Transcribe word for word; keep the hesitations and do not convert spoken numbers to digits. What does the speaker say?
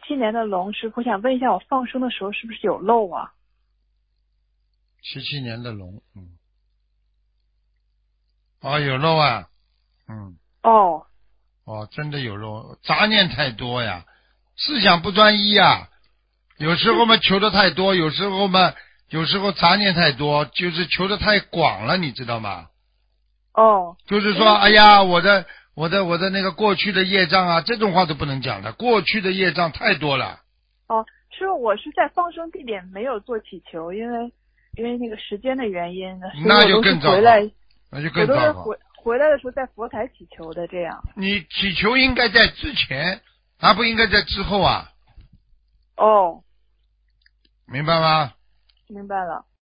七年的龙，师傅想问一下，我放生的时候是不是有漏啊？ 七七年的龙，嗯，哦，有漏啊，嗯， 哦， 哦，真的有漏，杂念太多呀，思想不专一呀，有时候嘛求的太多，有时候嘛，有时候杂念太多，就是求的太广了，你知道吗？ 哦， 就是说， 因为哎呀，我的我的我的那个过去的业障啊，这种话都不能讲的，过去的业障太多了。 哦，师傅，我是在放生地点没有做祈求，因为因为那个时间的原因呢，所以那就我都是更糟糕回来， 那就我更糟糕。 都是回回来的时候在佛台祈求的，这样。 你祈求应该在之前，而不应该在之后啊， 哦， 明白吗？ 明白了。